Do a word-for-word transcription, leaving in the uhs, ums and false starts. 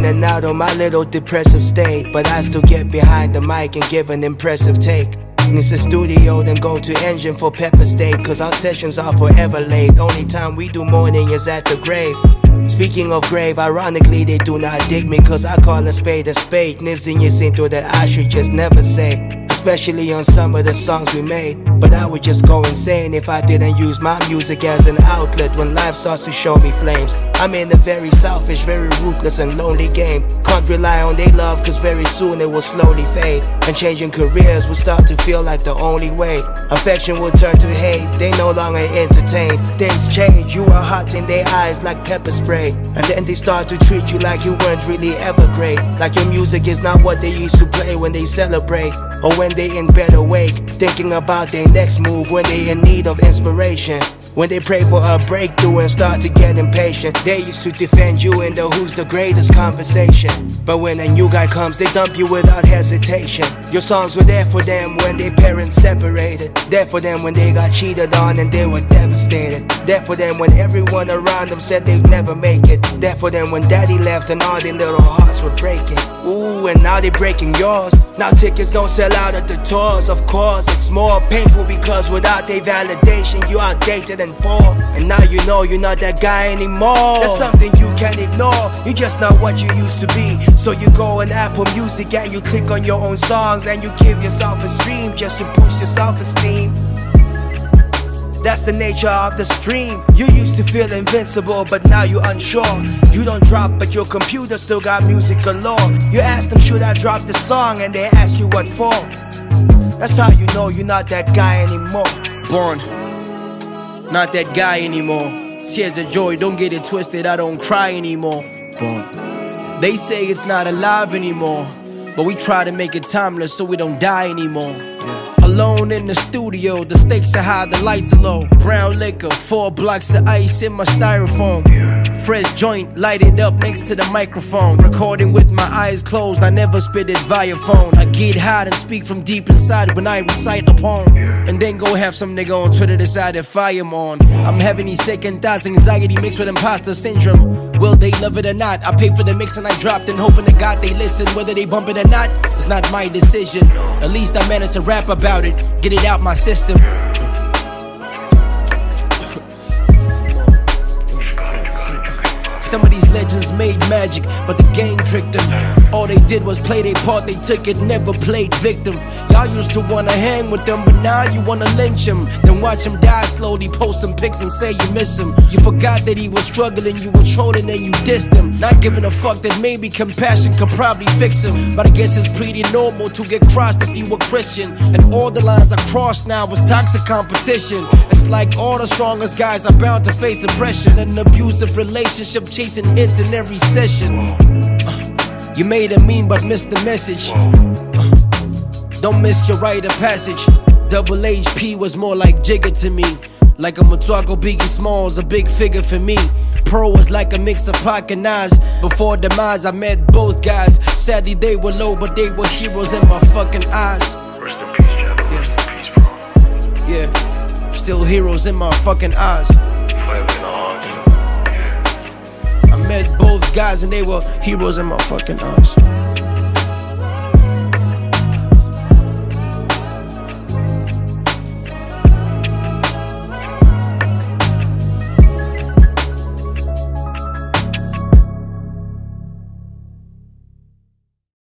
and out on my little depressive state, but I still get behind the mic and give an impressive take. It's a studio, then go to engine for pepper steak, cause our sessions are forever late. Only time we do morning is at the grave. Speaking of grave, ironically they do not dig me, cause I call a spade a spade. Nizzing is into that I should just never say, especially on some of the songs we made. But I would just go insane if I didn't use my music as an outlet when life starts to show me flames. I'm in a very selfish, very ruthless and lonely game. Can't rely on their love, cause very soon it will slowly fade, and changing careers will start to feel like the only way. Affection will turn to hate, they no longer entertain. Things change, you are hot in their eyes like pepper spray, and then they start to treat you like you weren't really ever great. Like your music is not what they used to play when they celebrate, or when they in bed awake, thinking about their next move when they in need of inspiration. When they pray for a breakthrough and start to get impatient, they used to defend you in the who's the greatest conversation. But when a new guy comes, they dump you without hesitation. Your songs were there for them when their parents separated, there for them when they got cheated on and they were devastated, there for them when everyone around them said they'd never make it, there for them when daddy left and all their little hearts were breaking. Ooh, and now they breaking yours. Now tickets don't sell out at the tours. Of course, it's more painful because without their validation, you outdated and poor. And now you know you're not that guy anymore. That's something you can't ignore. You're just not what you used to be. So you go on Apple Music and you click on your own songs and you give yourself a stream just to boost your self-esteem. That's the nature of the stream. You used to feel invincible, but now you're unsure. You don't drop, but your computer still got music galore. You ask them, should I drop the song? And they ask you what for. That's how you know you're not that guy anymore. Born, not that guy anymore. Tears of joy, don't get it twisted, I don't cry anymore. Born. They say it's not alive anymore, but we try to make it timeless so we don't die anymore. Yeah. Alone in the studio, the stakes are high, the lights are low. Brown liquor, four blocks of ice in my styrofoam. Fresh joint, lighted up next to the microphone. Recording with my eyes closed, I never spit it via phone. I get hot and speak from deep inside when I recite a poem, and then go have some nigga on Twitter decide if I am on. I'm having these second thoughts, anxiety mixed with imposter syndrome. Will they love it or not? I pay for the mix and I dropped and hoping to God they listen. Whether they bump it or not, it's not my decision. At least I managed to rap about it, get it out my system. Some of these legends made magic, but the game tricked them. All they did was play their part, they took it, never played victim. Y'all used to wanna hang with them, but now you wanna lynch him. Then watch him die slowly, post some pics and say you miss him. You forgot that he was struggling, you were trolling and you dissed him. Not giving a fuck that maybe compassion could probably fix him. But I guess it's pretty normal to get crossed if you were Christian. And all the lines I crossed now was toxic competition. It's like all the strongest guys are bound to face depression. An abusive relationship chasing hits in every session. uh, You made a meme but missed the message. uh, Don't miss your rite of passage. Double H P was more like Jigga to me. Like a Matuaco, Biggie Smalls, a big figure for me. Pro was like a mix of Pac and Nas. Before demise I met both guys. Sadly they were low but they were heroes in my fucking eyes. Rest in peace, Jabba, yeah. Rest in peace, bro. Yeah, still heroes in my fucking eyes. Forever in the heart. I met both guys and they were heroes in my fucking eyes.